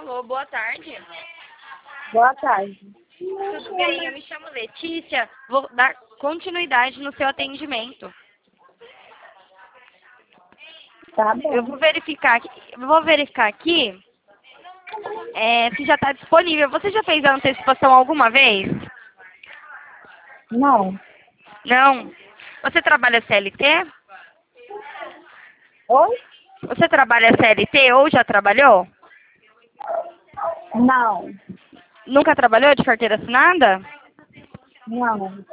Alô, boa tarde. Boa tarde. Tudo bem? Eu me chamo Letícia. Vou dar continuidade no seu atendimento. Tá bom. Eu vou verificar aqui se já está disponível. Você já fez a antecipação alguma vez? Não. Não. Você trabalha CLT? Oi? Você trabalha CLT ou já trabalhou? Não. Nunca trabalhou de carteira assinada? Não.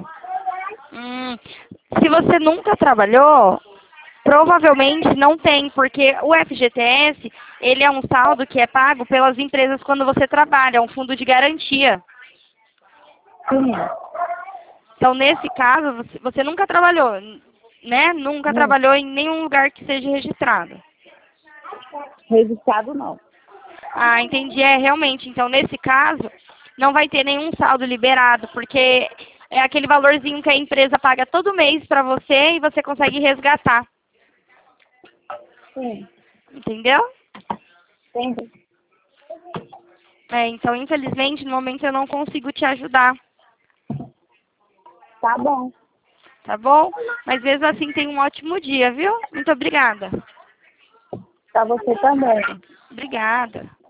Se você nunca trabalhou, provavelmente não tem, porque o FGTS, ele é um saldo que é pago pelas empresas quando você trabalha, é um fundo de garantia. Sim. Então, nesse caso, você nunca trabalhou, né? Nunca Não. trabalhou em nenhum lugar que seja registrado. Registrado não. Ah, entendi. Realmente. Então, nesse caso, não vai ter nenhum saldo liberado, porque é aquele valorzinho que a empresa paga todo mês para você e você consegue resgatar. Sim. Entendeu? Entendi. Então, infelizmente, no momento eu não consigo te ajudar, Tá bom. tá bom? Mas mesmo assim, tenha um ótimo dia, viu? Muito obrigada. Pra você também. Obrigada.